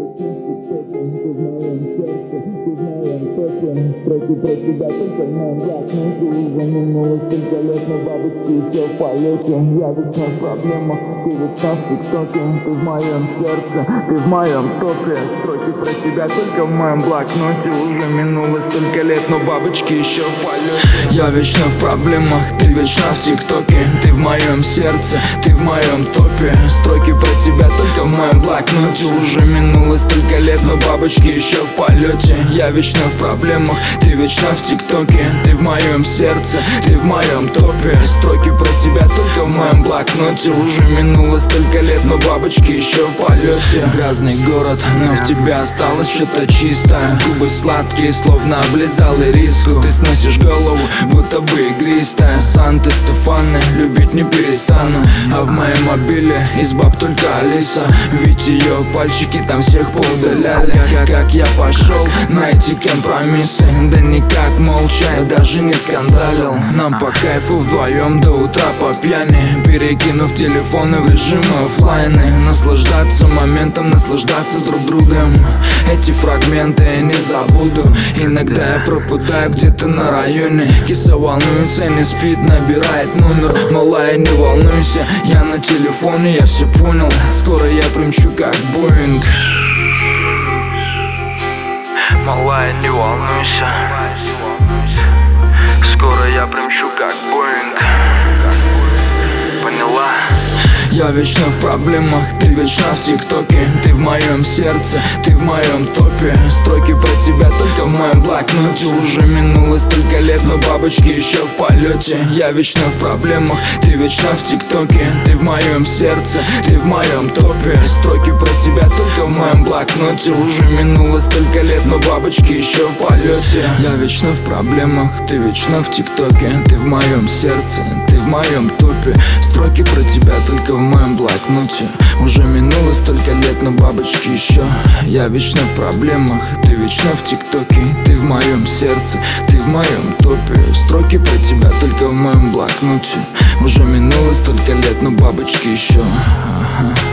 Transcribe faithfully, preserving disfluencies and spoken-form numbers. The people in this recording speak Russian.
Строки про тебя только на блокноте. Уже минуло столько лет, но бабочки еще в полете. Я вечно в проблемах, ты вечно в тиктоке. Ты в моем сердце, ты в моем топе. Строки про тебя только в моем блокноте. Уже минуло столько лет, но бабочки еще в полете. Я вечно в проблемах, ты вечно в тиктоке. Ты в моем сердце, ты в моем топе. Строки про тебя только в моем блокноте. Уже минуло столько лет, но бабочки еще в полете. Я вечно в проблемах, ты вечно в тиктоке. Ты в моем сердце, ты в моем топе. Строки про тебя только в моем блокноте. Уже минуло столько лет, но бабочки еще в полете. Грязный город, но в тебя осталось что-то чистое. Губы сладкие, словно облизал ириску. Ты сносишь голову, будто бы игристая. Санта Стефаны, любить не перестану. А в моем мобиле из баб только Алиса. Ведь ее пальчики там всех поудаляли. Как, как я пошел на эти компромиссы. Да никак молча, я даже не скандалил. Нам по кайфу вдвоем до утра по пьяни, перекинув телефоны в режим оффлайны. Наслаждаться моментом, наслаждаться друг другом. Эти фрагменты я не забуду. Иногда я пропадаю где-то на районе. Киса волнуется, не спит, набирает номер. Малая, не волнуйся, я на телефоне, я все понял. Скоро я примчу как Боинг. Малая, не волнуйся, скоро я примчу как Боинг. Поняла? Я вечно в проблемах, ты вечно в тиктоке. Ты в моем сердце, ты в моем топе. Строки про тебя только в моем блокноте. Уже минуло столько лет, но бабочки еще в полете. Я вечно в проблемах, ты вечно в тиктоке. Ты в моем сердце, ты в моем топе. Строки про тебя только в моем блокноте. Уже минуло столько лет, но бабочки еще в полете. Я вечно в проблемах, ты вечно в тиктоке. Ты в моем сердце, ты в моем топе. Строки про тебя только в в моем блокноте. Уже минуло столько лет, но бабочки еще. Я вечно в проблемах, ты вечно в тиктоке. Ты в моем сердце, ты в моем топе. Строки про тебя только в моем блокноте. Уже минуло столько лет, но бабочки еще. Ага.